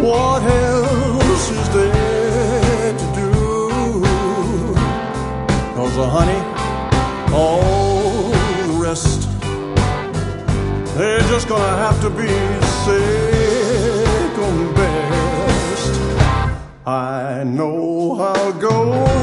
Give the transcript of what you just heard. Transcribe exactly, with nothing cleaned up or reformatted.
What else is there to do? 'Cause, uh, honey, all the rest, they're just gonna have to be second best. I know how it goes.